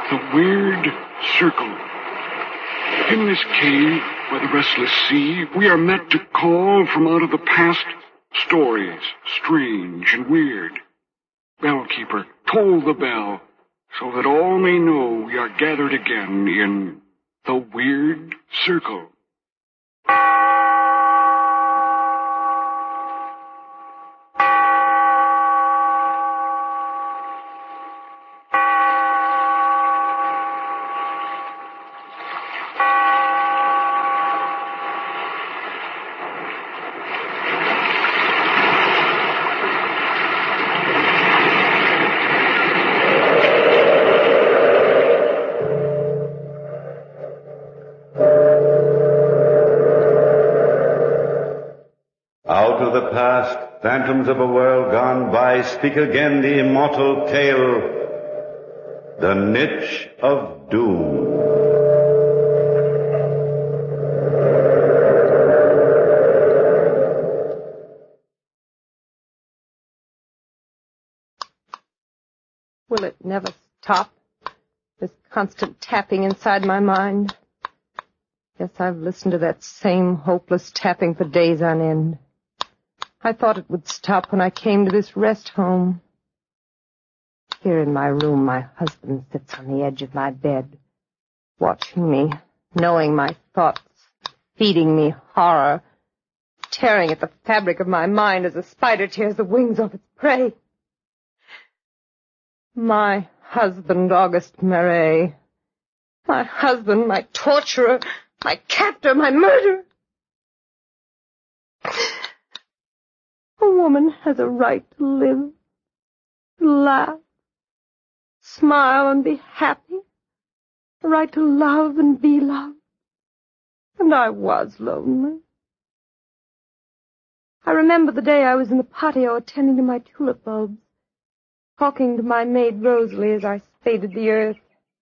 The Weird Circle. In this cave by the restless sea, we are met to call from out of the past stories, strange and weird. Bellkeeper, toll the bell, so that all may know we are gathered again in the Weird Circle. Out of the past, phantoms of a world gone by, speak again the immortal tale, The Niche of Doom. Will it never stop? This constant tapping inside my mind. Yes, I've listened to that same hopeless tapping for days on end. I thought it would stop when I came to this rest home. Here in my room, my husband sits on the edge of my bed, watching me, knowing my thoughts, feeding me horror, tearing at the fabric of my mind as a spider tears the wings off its prey. My husband, Auguste Marais. My husband, my torturer, my captor, my murderer. A woman has a right to live, to laugh, smile and be happy, a right to love and be loved. And I was lonely. I remember the day I was in the patio attending to my tulip bulbs, talking to my maid Rosalie as I spaded the earth.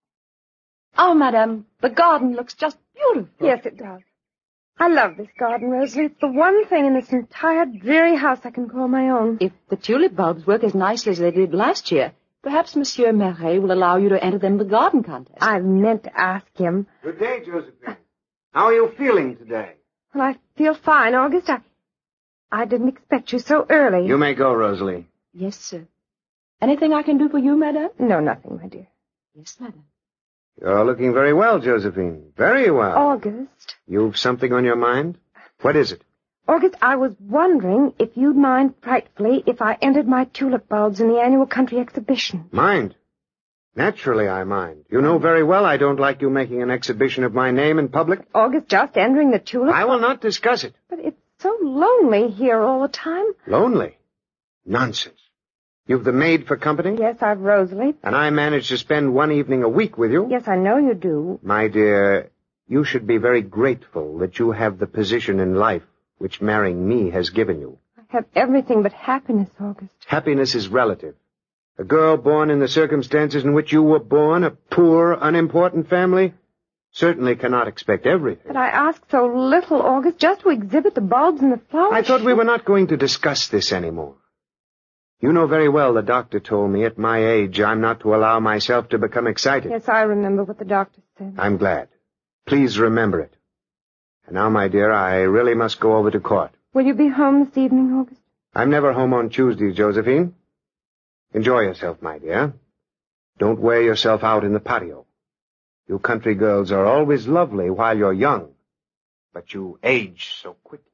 Oh, madame, the garden looks just beautiful. Yes, it does. I love this garden, Rosalie. It's the one thing in this entire dreary house I can call my own. If the tulip bulbs work as nicely as they did last year, perhaps Monsieur Marais will allow you to enter them in the garden contest. I've meant to ask him. Good day, Josephine. How are you feeling today? Well, I feel fine, August. I didn't expect you so early. You may go, Rosalie. Yes, sir. Anything I can do for you, madame? No, nothing, my dear. Yes, madame. You're looking very well, Josephine. Very well. August. You've something on your mind? What is it? August, I was wondering if you'd mind frightfully if I entered my tulip bulbs in the annual country exhibition. Mind? Naturally I mind. You know very well I don't like you making an exhibition of my name in public. August, just entering the tulip... I will not discuss it. But it's so lonely here all the time. Lonely? Nonsense. You've the maid for company? Yes, I've Rosalie. And I manage to spend one evening a week with you? Yes, I know you do. My dear, you should be very grateful that you have the position in life which marrying me has given you. I have everything but happiness, August. Happiness is relative. A girl born in the circumstances in which you were born, a poor, unimportant family, certainly cannot expect everything. But I ask so little, August, just to exhibit the bulbs and the flowers. I thought we were not going to discuss this anymore. You know very well the doctor told me at my age I'm not to allow myself to become excited. Yes, I remember what the doctor said. I'm glad. Please remember it. And now, my dear, I really must go over to court. Will you be home this evening, August? I'm never home on Tuesdays, Josephine. Enjoy yourself, my dear. Don't wear yourself out in the patio. You country girls are always lovely while you're young, but you age so quickly.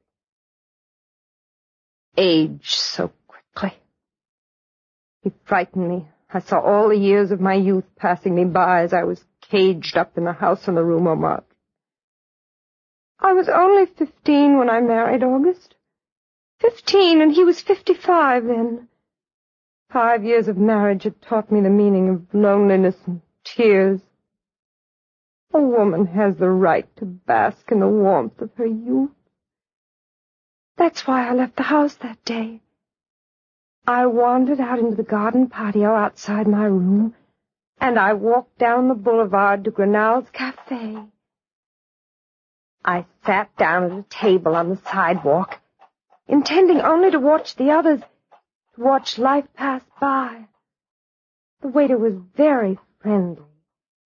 Age so quickly. He frightened me. I saw all the years of my youth passing me by as I was caged up in the house on the Rue Montmartre. I was only 15 when I married August. 15, and he was 55 then. 5 years of marriage had taught me the meaning of loneliness and tears. A woman has the right to bask in the warmth of her youth. That's why I left the house that day. I wandered out into the garden patio outside my room, and I walked down the boulevard to Grenal's Café. I sat down at a table on the sidewalk, intending only to watch the others, to watch life pass by. The waiter was very friendly,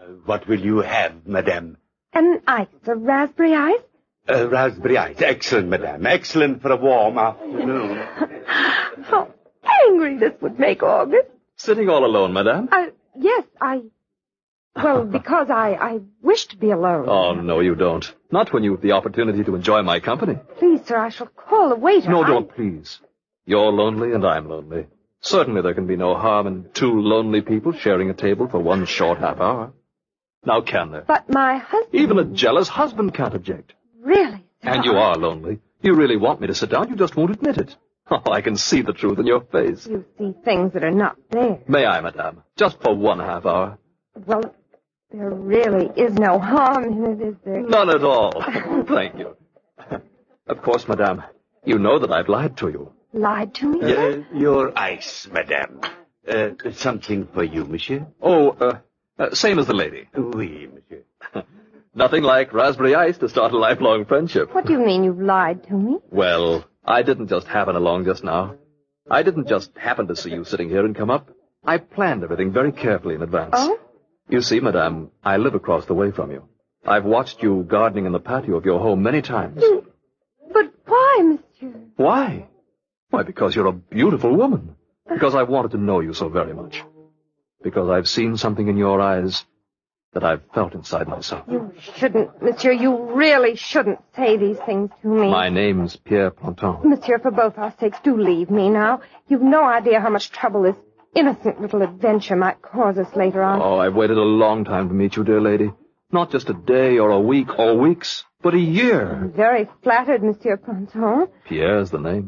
What will you have, madame? An ice, a raspberry ice? Raspberry ice. Excellent, madame. Excellent for a warm afternoon. How angry this would make August. Sitting all alone, madame? Yes, Well, because I wish to be alone. Oh, no, you don't. Not when you have the opportunity to enjoy my company. Please, sir, I shall call the waiter. No, don't, please. You're lonely and I'm lonely. Certainly there can be no harm in two lonely people sharing a table for one short half hour. Now, can there? But my husband... Even a jealous husband can't object. Really? Sir? And you are lonely. You really want me to sit down, you just won't admit it. Oh, I can see the truth in your face. You see things that are not there. May I, madame? Just for one half hour. Well, there really is no harm in it, is there? None at all. Thank you. Of course, madame, you know that I've lied to you. Lied to me? Your ice, madame. Something for you, monsieur? Oh, same as the lady. Oui, monsieur. Nothing like raspberry ice to start a lifelong friendship. What do you mean you've lied to me? Well, I didn't just happen along just now. I didn't just happen to see you sitting here and come up. I planned everything very carefully in advance. Oh? You see, madame, I live across the way from you. I've watched you gardening in the patio of your home many times. But why, monsieur? Why? Why, because you're a beautiful woman. Because I've wanted to know you so very much. Because I've seen something in your eyes that I've felt inside myself. You shouldn't, monsieur. You really shouldn't say these things to me. My name's Pierre Planton. Monsieur, for both our sakes, do leave me now. You've no idea how much trouble this innocent little adventure might cause us later on. Oh, I've waited a long time to meet you, dear lady. Not just a day or a week or weeks, but a year. I'm very flattered, Monsieur Planton. Pierre's the name.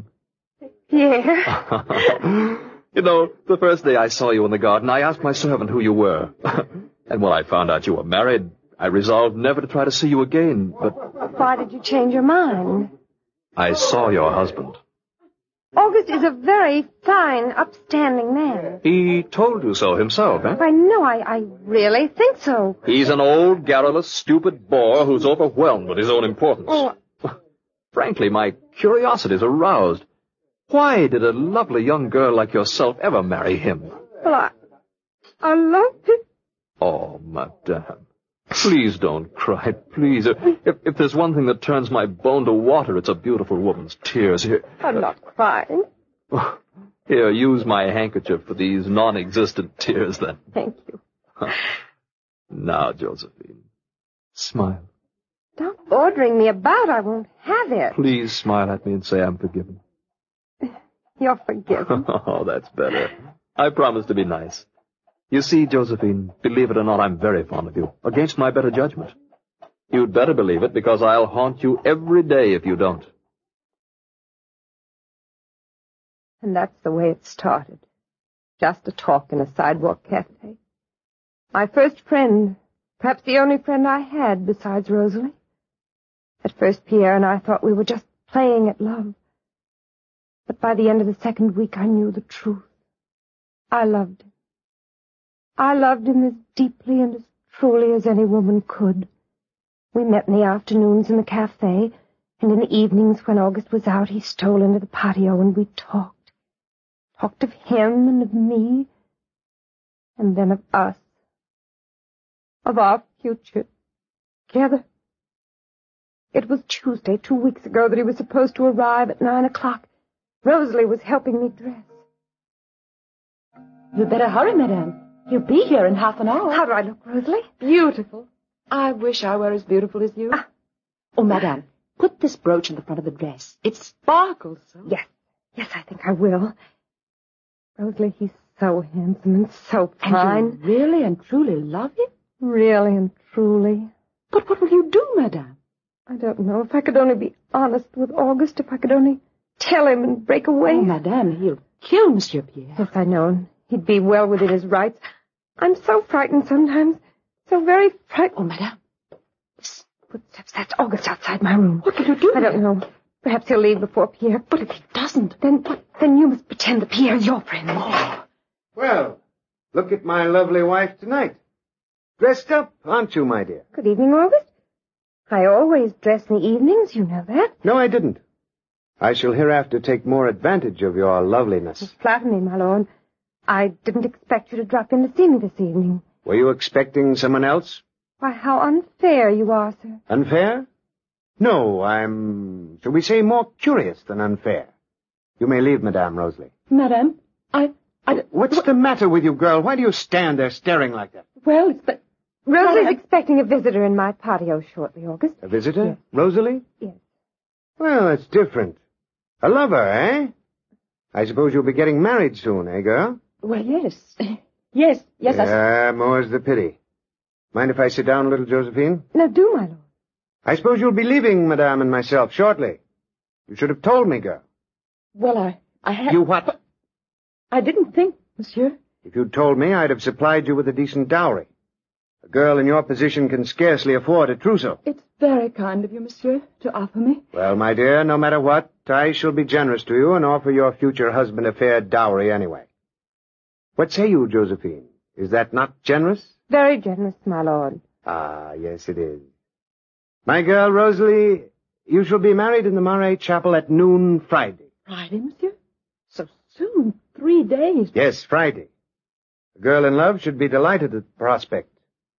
Pierre. You know, the first day I saw you in the garden, I asked my servant who you were. And when I found out you were married, I resolved never to try to see you again, but... Why did you change your mind? I saw your husband. August is a very fine, upstanding man. He told you so himself, eh? I know, I really think so. He's an old, garrulous, stupid bore who's overwhelmed with his own importance. Oh. Frankly, my curiosity's aroused. Why did a lovely young girl like yourself ever marry him? Well, I loved him. Oh, madame. Please don't cry, please. If there's one thing that turns my bone to water, it's a beautiful woman's tears. Here, I'm not crying. Here, use my handkerchief for these non-existent tears, then. Thank you. Now, Josephine, smile. Stop ordering me about. I won't have it. Please smile at me and say I'm forgiven. You're forgiven. Oh, that's better. I promise to be nice. You see, Josephine, believe it or not, I'm very fond of you, against my better judgment. You'd better believe it, because I'll haunt you every day if you don't. And that's the way it started. Just a talk in a sidewalk cafe. My first friend, perhaps the only friend I had besides Rosalie. At first, Pierre and I thought we were just playing at love. But by the end of the second week, I knew the truth. I loved him. I loved him as deeply and as truly as any woman could. We met in the afternoons in the cafe, and in the evenings when August was out, he stole into the patio and we talked. Talked of him and of me, and then of us. Of our future. Together. It was Tuesday, 2 weeks ago, that he was supposed to arrive at 9 o'clock. Rosalie was helping me dress. You'd better hurry, madame. He'll be here in half an hour. How do I look, Rosalie? Beautiful. I wish I were as beautiful as you. Oh, madame, put this brooch in the front of the dress. It sparkles so. Yes, I think I will. Rosalie, he's so handsome and so fine. And you really and truly love him? Really and truly. But what will you do, madame? I don't know. If I could only be honest with August, if I could only tell him and break away. Oh, madame, he'll kill Monsieur Pierre. Yes, I know. He'd be well within his rights. I'm so frightened sometimes. So very frightened. Oh, madame. Footsteps. That's August outside my room. What will you do? I don't know. Perhaps he'll leave before Pierre. But if he doesn't, then you must pretend that Pierre's your friend. Oh. Well, look at my lovely wife tonight. Dressed up, aren't you, my dear? Good evening, August. I always dress in the evenings, you know that. No, I didn't. I shall hereafter take more advantage of your loveliness. You flatter me, my lord. I didn't expect you to drop in to see me this evening. Were you expecting someone else? Why, how unfair you are, sir. Unfair? No, shall we say, more curious than unfair. You may leave, Madame Rosalie. Madame, What's the matter with you, girl? Why do you stand there staring like that? Well, it's the... Rosalie's expecting a visitor in my patio shortly, August. A visitor? Yes. Rosalie? Yes. Well, it's different. A lover, eh? I suppose you'll be getting married soon, eh, girl? Well, yes. Yes, more's the pity. Mind if I sit down a little, Josephine? No, do, my lord. I suppose you'll be leaving Madame and myself shortly. You should have told me, girl. Well, I had... You what? I didn't think, monsieur. If you'd told me, I'd have supplied you with a decent dowry. A girl in your position can scarcely afford a trousseau. It's very kind of you, monsieur, to offer me. Well, my dear, no matter what, I shall be generous to you and offer your future husband a fair dowry anyway. What say you, Josephine? Is that not generous? Very generous, my lord. Ah, yes, it is. My girl, Rosalie, you shall be married in the Marais Chapel at noon Friday. Friday, monsieur? So soon? 3 days? Yes, Friday. A girl in love should be delighted at the prospect.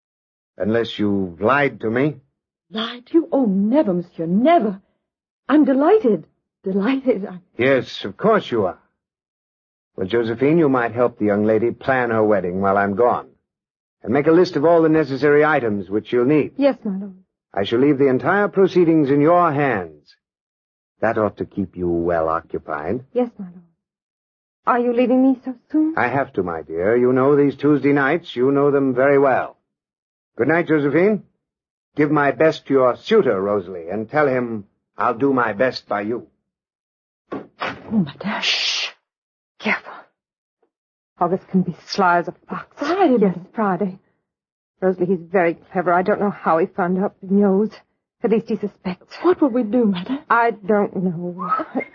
Unless you've lied to me. Lied to you? Oh, never, monsieur, never. I'm delighted. Delighted. Yes, of course you are. Well, Josephine, you might help the young lady plan her wedding while I'm gone. And make a list of all the necessary items which you'll need. Yes, my lord. I shall leave the entire proceedings in your hands. That ought to keep you well occupied. Yes, my lord. Are you leaving me so soon? I have to, my dear. You know these Tuesday nights. You know them very well. Good night, Josephine. Give my best to your suitor, Rosalie, and tell him I'll do my best by you. Oh, madame. Shh. Careful. August can be sly as a fox. Friday? Yes, Friday. Rosalie, he's very clever. I don't know how he found out, but he knows. At least he suspects. What will we do, madame? I don't know.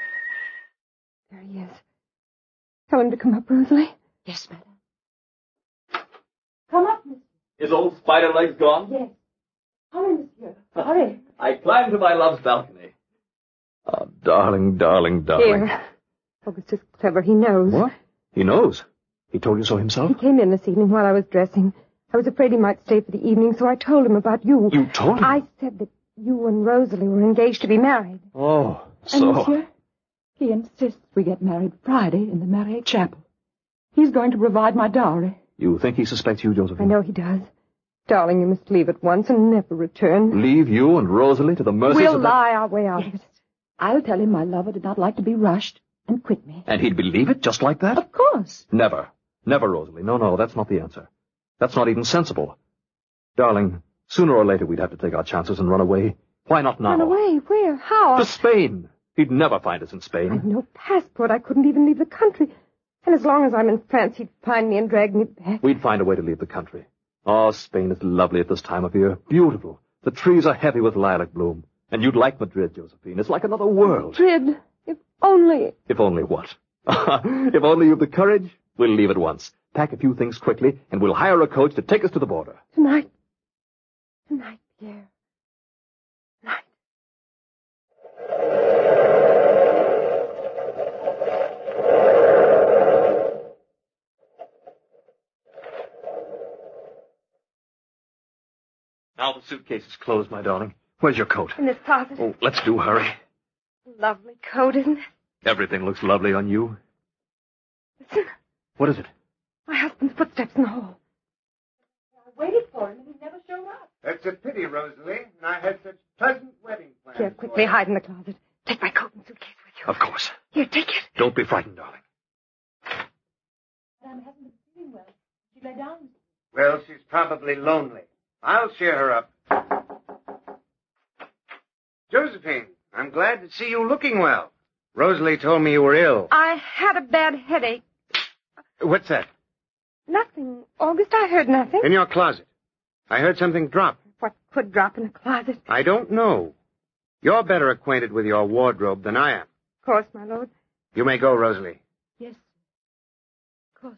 There he is. Tell him to come up, Rosalie. Yes, madame. Come up, monsieur. Is old Spider-Legs gone? Yes. Hurry, monsieur. Hurry. I climbed to my love's balcony. Oh, darling, darling, darling. Here. August is clever. He knows. What? He knows? He told you so himself? He came in this evening while I was dressing. I was afraid he might stay for the evening, so I told him about you. You told him? I said that you and Rosalie were engaged to be married. Oh, And, monsieur, he insists we get married Friday in the Marais Chapel. He's going to provide my dowry. You think he suspects you, Josephine? I know he does. Darling, you must leave at once and never return. Leave you and Rosalie to the mercies We'll of that... lie our way out of it. I'll tell him my lover did not like to be rushed and quit me. And he'd believe it just like that? Of course. Never. Never, Rosalie. No, that's not the answer. That's not even sensible. Darling, sooner or later we'd have to take our chances and run away. Why not now? Run away? Where? How? To Spain. He'd never find us in Spain. I've no passport. I couldn't even leave the country. And as long as I'm in France, he'd find me and drag me back. We'd find a way to leave the country. Oh, Spain is lovely at this time of year. Beautiful. The trees are heavy with lilac bloom. And you'd like Madrid, Josephine. It's like another world. Madrid. If only... If only what? If only you've the courage, we'll leave at once. Pack a few things quickly, and we'll hire a coach to take us to the border. Tonight. Tonight, Pierre. Tonight. Now the suitcase is closed, my darling. Where's your coat? In this closet. Oh, let's do hurry. Lovely coat, isn't it? Everything looks lovely on you. Listen. What is it? My husband's footsteps in the hall. I waited for him, and he never showed up. That's a pity, Rosalie. And I had such pleasant wedding plans. Here, quickly hide in the closet. Take my coat and suitcase with you. Of course. Here, take it. Don't be frightened, darling. Madame hasn't been feeling well. She lay down. Well, she's probably lonely. I'll cheer her up. Josephine, I'm glad to see you looking well. Rosalie told me you were ill. I had a bad headache. What's that? Nothing. August, I heard nothing. In your closet. I heard something drop. What could drop in a closet? I don't know. You're better acquainted with your wardrobe than I am. Of course, my lord. You may go, Rosalie. Yes. Of course.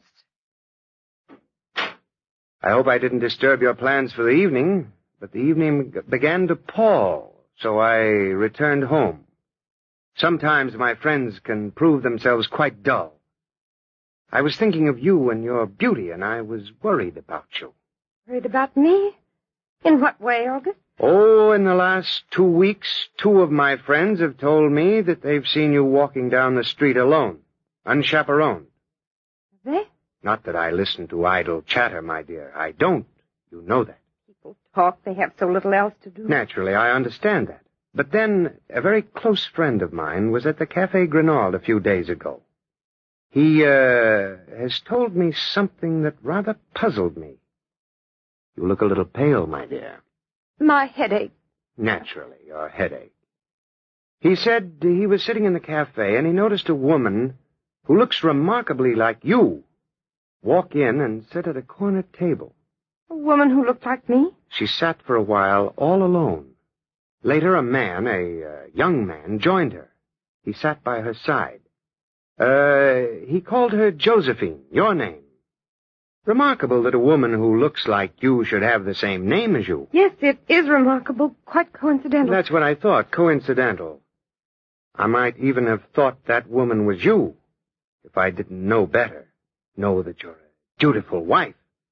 I hope I didn't disturb your plans for the evening, but the evening began to pall, so I returned home. Sometimes my friends can prove themselves quite dull. I was thinking of you and your beauty, and I was worried about you. Worried about me? In what way, August? Oh, in the last 2 weeks, 2 of my friends have told me that they've seen you walking down the street alone, unchaperoned. Have they? Not that I listen to idle chatter, my dear. I don't. You know that. People talk. They have so little else to do. Naturally, I understand that. But then, a very close friend of mine was at the Café Grenald a few days ago. He, has told me something that rather puzzled me. You look a little pale, my dear. My headache. Naturally, your headache. He said he was sitting in the cafe and he noticed a woman who looks remarkably like you walk in and sit at a corner table. A woman who looked like me? She sat for a while all alone. Later, a man, a young man, joined her. He sat by her side. He called her Josephine, your name. Remarkable that a woman who looks like you should have the same name as you. Yes, it is remarkable. Quite coincidental. That's what I thought, coincidental. I might even have thought that woman was you, if I didn't know better. Know that you're a dutiful wife.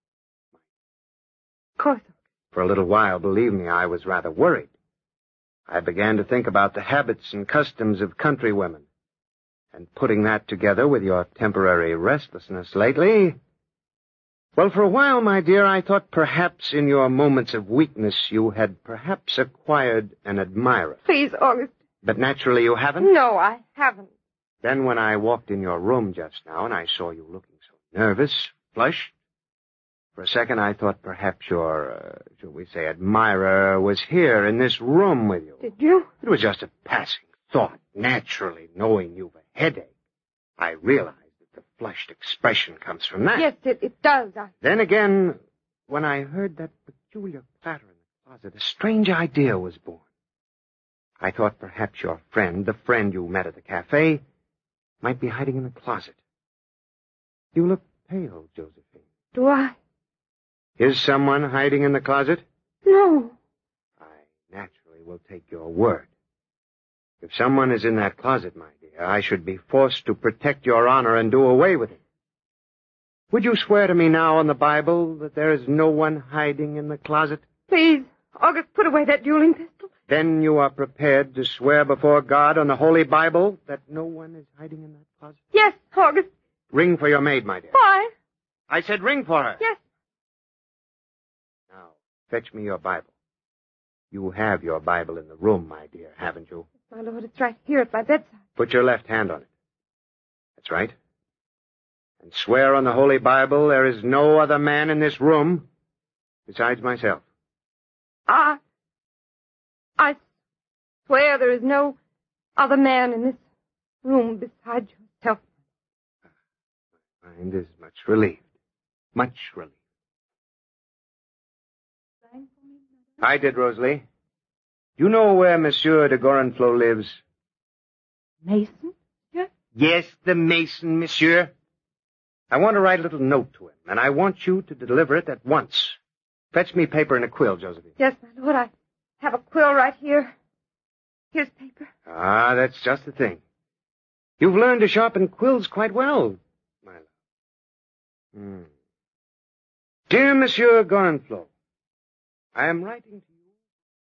Of course. For a little while, believe me, I was rather worried. I began to think about the habits and customs of country women. And putting that together with your temporary restlessness lately... Well, for a while, my dear, I thought perhaps in your moments of weakness you had perhaps acquired an admirer. Please, August. But naturally you haven't? No, I haven't. Then when I walked in your room just now and I saw you looking so nervous, flushed, for a second I thought perhaps your, shall we say, admirer was here in this room with you. Did you? It was just a passing thought. Naturally, knowing you've a headache, I realized that the flushed expression comes from that. Yes, it does. Then again, when I heard that peculiar clatter in the closet, a strange idea was born. I thought perhaps your friend, the friend you met at the cafe, might be hiding in the closet. You look pale, Josephine. Do I? Is someone hiding in the closet? No. I naturally will take your word. If someone is in that closet, my dear, I should be forced to protect your honor and do away with it. Would you swear to me now on the Bible that there is no one hiding in the closet? Please, August, put away that dueling pistol. Then you are prepared to swear before God on the Holy Bible that no one is hiding in that closet? Yes, August. Ring for your maid, my dear. Why? I said ring for her. Yes. Now, fetch me your Bible. You have your Bible in the room, my dear, haven't you? My lord, it's right here at my bedside. Put your left hand on it. That's right. And swear on the Holy Bible there is no other man in this room besides myself. I swear there is no other man in this room besides yourself. My mind is much relieved. Much relieved. I did, Rosalie. Do you know where Monsieur de Gorenflot lives? Mason? Yes. Yes, the Mason, Monsieur. I want to write a little note to him, and I want you to deliver it at once. Fetch me paper and a quill, Josephine. Yes, my lord, I have a quill right here. Here's paper. Ah, that's just the thing. You've learned to sharpen quills quite well, my love. Dear Monsieur Gorenflot, I am writing to you.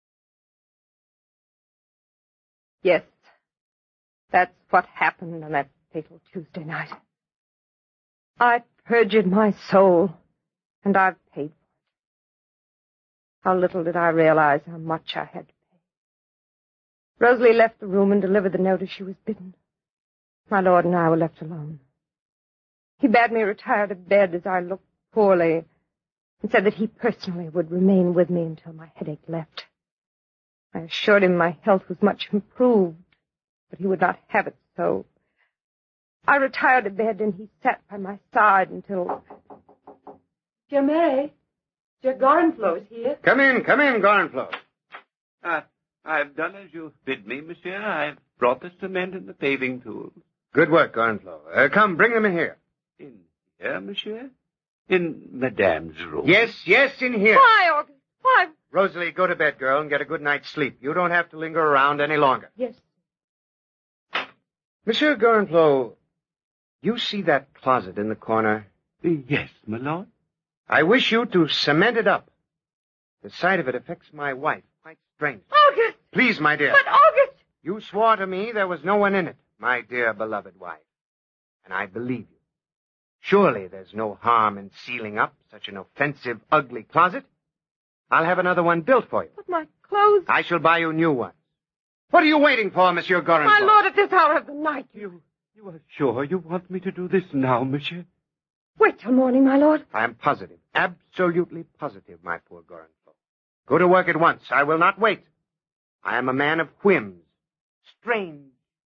Yes, that's what happened on that fatal Tuesday night. I perjured my soul, and I've paid for it. How little did I realize how much I had to pay. Rosalie left the room and delivered the note as she was bidden. My lord and I were left alone. He bade me retire to bed as I looked poorly, and said that he personally would remain with me until my headache left. I assured him my health was much improved, but he would not have it so. I retired to bed, and he sat by my side until... Monsieur Mary, Monsieur Gorenflot is here. Come in, Gorenflot. I've done as you bid me, monsieur. I've brought the cement and the paving tools. Good work, Gorenflot. Come, bring them in here. In here, monsieur? In Madame's room? Yes, in here. Why, August? Why? Rosalie, go to bed, girl, and get a good night's sleep. You don't have to linger around any longer. Yes. Monsieur Gorenflot, you see that closet in the corner? Yes, my lord. I wish you to cement it up. The sight of it affects my wife quite strangely. August! Please, my dear. But August! You swore to me there was no one in it, my dear beloved wife. And I believe you. Surely there's no harm in sealing up such an offensive, ugly closet. I'll have another one built for you. But my clothes... I shall buy you new ones. What are you waiting for, Monsieur Gorenflot? My lord, at this hour of the night... You are sure you want me to do this now, monsieur? Wait till morning, my lord. I am positive, absolutely positive, my poor Gorenflot. Go to work at once. I will not wait. I am a man of whims. Strange.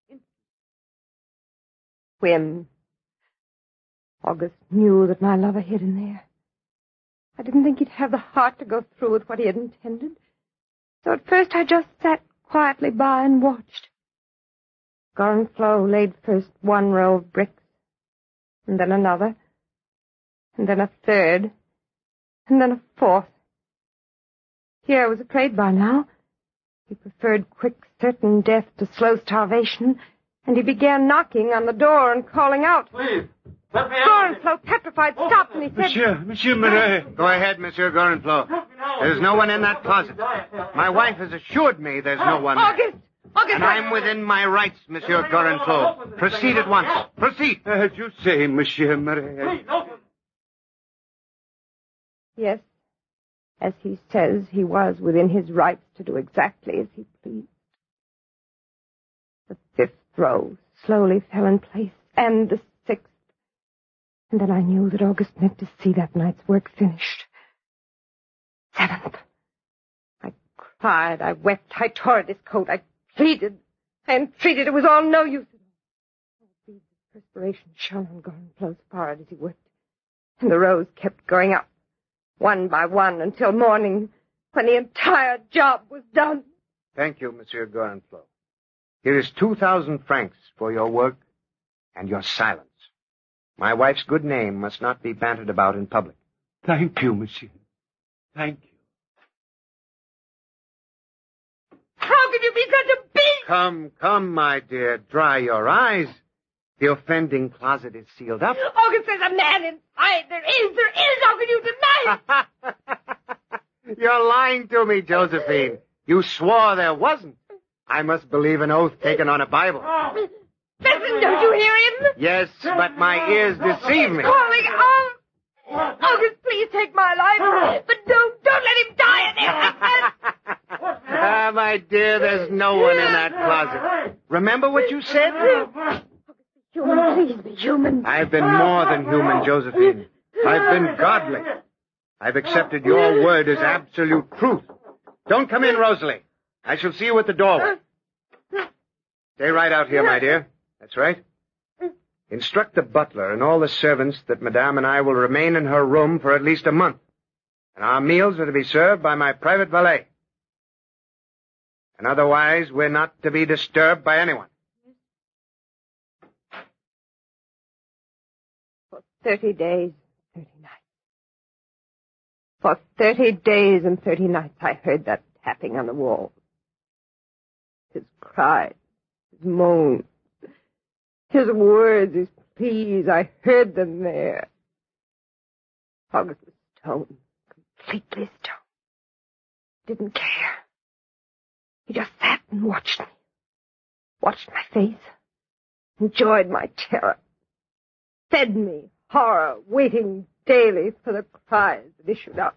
Whim. August knew that my lover hid in there. I didn't think he'd have the heart to go through with what he had intended. So at first I just sat quietly by and watched. Gorenflot laid first one row of bricks, and then another, and then a third, and then a fourth. Here was afraid by now. He preferred quick, certain death to slow starvation, and he began knocking on the door and calling out. Please, let me out. Gorenflot, petrified, stopped, and he said... Monsieur Marais. Go ahead, Monsieur Gorenflot. There's no one in that closet. My wife has assured me there's no one there. August! August! And I'm within my rights, Monsieur Gorenflot. Proceed at once. Proceed. As you say, Monsieur Marais. Please, open. Yes, as he says, he was within his rights to do exactly as he pleased. The fifth row slowly fell in place, and the sixth. And then I knew that August meant to see that night's work finished. Seventh. I cried, I wept, I tore at his coat, I pleaded, I entreated. It was all no use at all. Beads of perspiration shone on Gorenflot's forehead as he worked, and the rows kept going up, one by one, until morning, when the entire job was done. Thank you, Monsieur Gorenflot. Here is 2,000 francs for your work and your silence. My wife's good name must not be bantered about in public. Thank you, monsieur. Thank you. How could you be such a beast? Come, my dear. Dry your eyes. The offending closet is sealed up. August, there's a man inside. There is. How can you deny it? You're lying to me, Josephine. You swore there wasn't. I must believe an oath taken on a Bible. Listen, don't you hear him? Yes, but my ears deceive me. Calling out. August, please take my life. But don't let him die in there. Ah, my dear, there's no one in that closet. Remember what you said? Human, please be human. I've been more than human, Josephine. I've been godly. I've accepted your word as absolute truth. Don't come in, Rosalie. I shall see you at the doorway. Stay right out here, my dear. That's right. Instruct the butler and all the servants that Madame and I will remain in her room for at least a month. And our meals are to be served by my private valet. And otherwise, we're not to be disturbed by anyone. For 30 days, 30 nights. For 30 days and 30 nights I heard that tapping on the wall. His cries, his moans, his words, his pleas, I heard them there. August was stone, completely stone. Didn't care. He just sat and watched me. Watched my face. Enjoyed my terror. Fed me horror, waiting daily for the cries that issued out.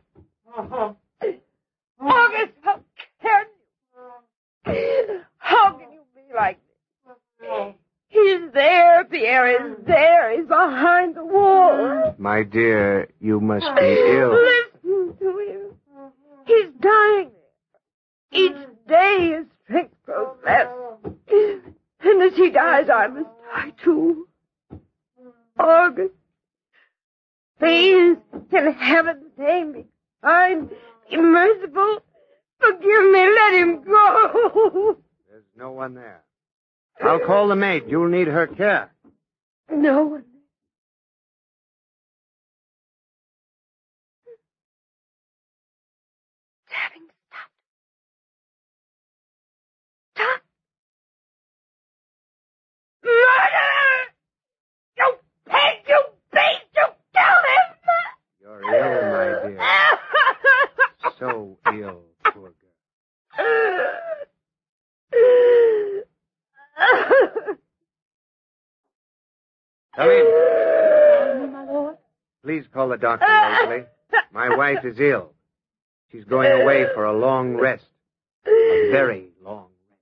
August, how can you? How can you be like this? He's there, Pierre is there. He's behind the wall. My dear, you must be ill. Listen to him. He's dying. Each day his strength grows less. And as he dies, I must die too. August, please, in heaven's name, be kind, be merciful. Forgive me, let him go. There's no one there. I'll call the maid. You'll need her care. No one. Stabbing stopped. Stop. Murder! You pig, you beast, you killed him! You're ill, my Please call the doctor, Rosalie. My wife is ill. She's going away for a long rest. A very long rest.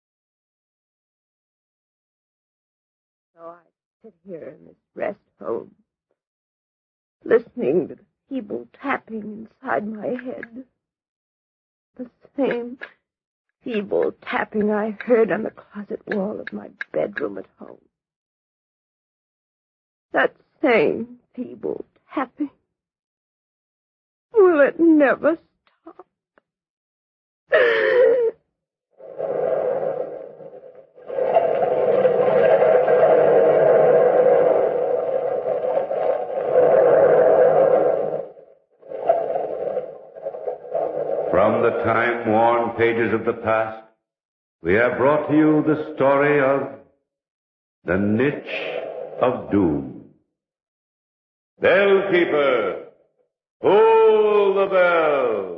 So I sit here in this rest home, listening to the feeble tapping inside my head. The same feeble tapping I heard on the closet wall of my bedroom at home. That same feeble tapping. Will it never stop? From the time-worn pages of the past, we have brought to you the story of the Niche of Doom. Bellkeeper, pull the bell!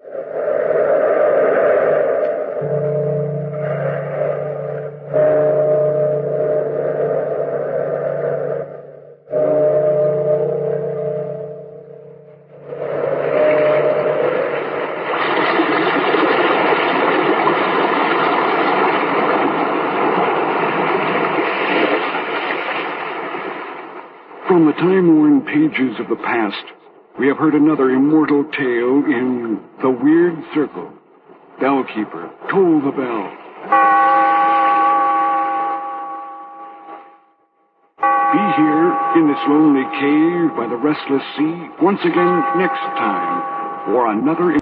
From the time-worn pages of the past, we have heard another immortal tale in The Weird Circle. Bellkeeper, toll the bell. Be here in this lonely cave by the restless sea once again next time for another